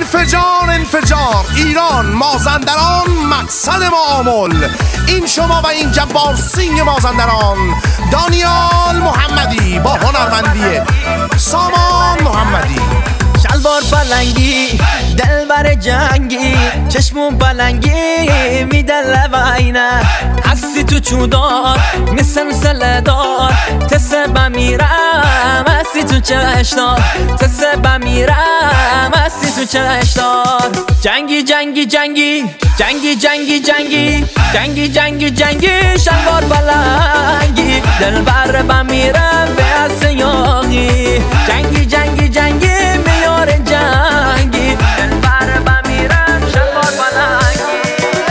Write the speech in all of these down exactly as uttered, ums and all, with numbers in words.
انفجار انفجار ایران مازندران مقصد معامل. این شما و این جبار سینگ مازندران دانیال محمدی با هنرمندی سامان محمدی. شلوار پلنگی دلبر جنگی چشمون پلنگی میدن لباینه حسی تو چودار مثل سلدار تسه بمیرم حسی تو چشتار تسه بمیرم حسی تو چشتار. جنگی جنگی جنگی جنگی جنگی جنگی جنگی جنگی جنگی شلوار پلنگی دلبر بمیرم به حس یاقی. جنگی جنگی جنگی میار جنگی دلبر بمیرم شلوار پلنگی.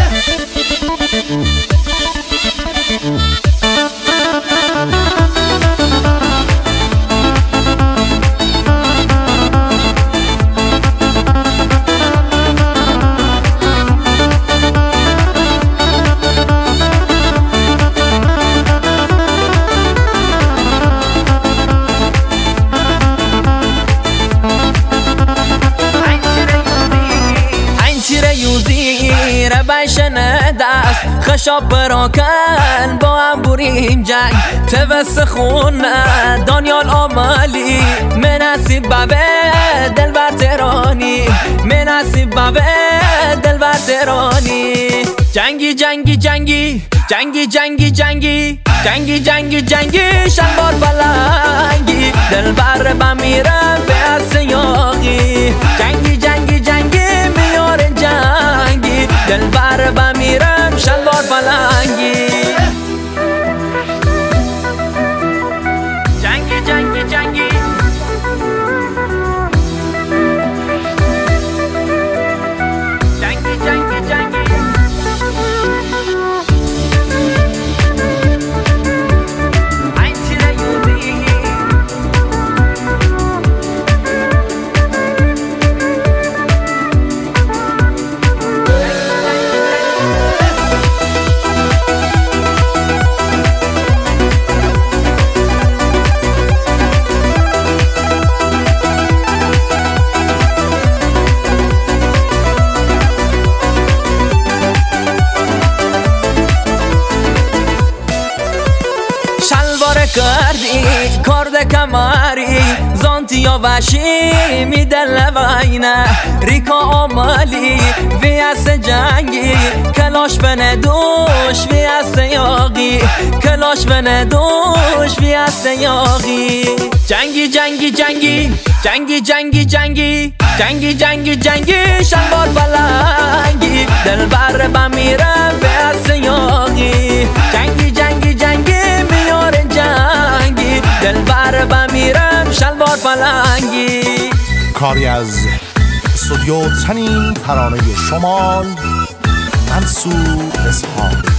بشنه دست خشاب براکن با هم بریم جنگ توس خونه دانیال آمالی مناسب بابه دلبر ترانی مناسب بابه دلبر ترانی. جنگی جنگی جنگی جنگی جنگی جنگی جنگی جنگی جنگی شلوار پلنگی دلبر بمیرم به حس یاقی. جنگی جنگی جنگی میار جنگی دلبر بمیرم شلوار پلنگی. جنگی جنگی جنگی جنگی جنگی جنگی کردی کرد کماری زانتیا وشی میدن لباینه ریکا آمالی وی از جنگی کلاش بنه دوش وی از یاقی کلاش بنه دوش وی از یاقی. جنگی جنگی جنگی جنگی جنگی جنگی جنگی جنگی جنگی شلوار پلنگی دلبر بمیرم به از یاقی. جنگی جنگی جنگی میار جنگی دلبر بمیرم شلوار پلنگی. کاری از استودیو تنین ترانه شمال منصور اسحاقی.